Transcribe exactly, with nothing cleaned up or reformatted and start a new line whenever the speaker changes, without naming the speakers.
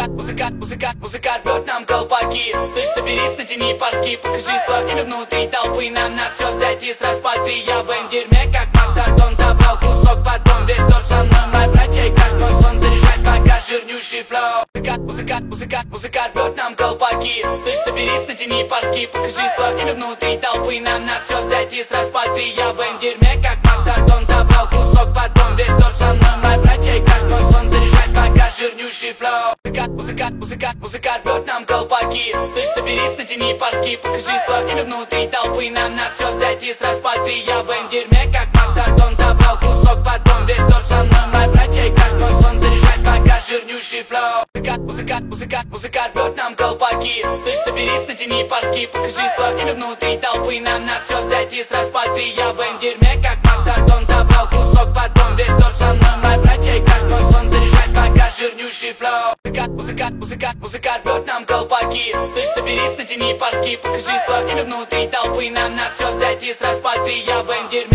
Музыка, музыка, музыка, музыка рвет нам колпаки. Слышь, соберись, натяни портки, покажи свое имя внутри толпы. Нам на все зайти с распатрий. Я в дерьме, как мастодон. Забрал кусок, потом весь торт со мной. Мой братья и каждый мой слон заряжать пока жирнющий флоу. Музыка, музыка, музыка, музыка рвет нам колпаки. Слышь, соберись, натяни портки, покажи свое имя внутри толпы. Нам на все зайти с распатрий. Я в дерьме, как мастодон. Забрал кусок, потом весь торт со мной. Мой братья и каждый мой слон заряжать пока жирнющий флоу. Музыка, музыка, музыка, музыка рвет нам колпаки. Слышь, соберись, натяни портки, покажи свое имя внутри толпы. Нам на все зайти с распатрий. Я в дерьме, как мастодон. Забрал кусок, потом весь торт со мной. Мои братья и каждый мой слон заряжать пока жирнющий флоу. Музыка, музыка, музыка, музыка рвет нам колпаки. Слышь, соберись, натяни портки, покажи свое имя внутри толпы. Нам на все зайти с распатрий. Я в дерьме, как мастодон. Забрал кусок, потом весь торт со мной. Мои братья и каждый мой слон заряжать пока жирнющий флоу. Музыка, музыка, музыка, музыка рвет нам колпаки. Слышь, соберись, натяни портки, покажи свое имя внутри толпы. Нам на все зайти с распатрий. Я в дерьме.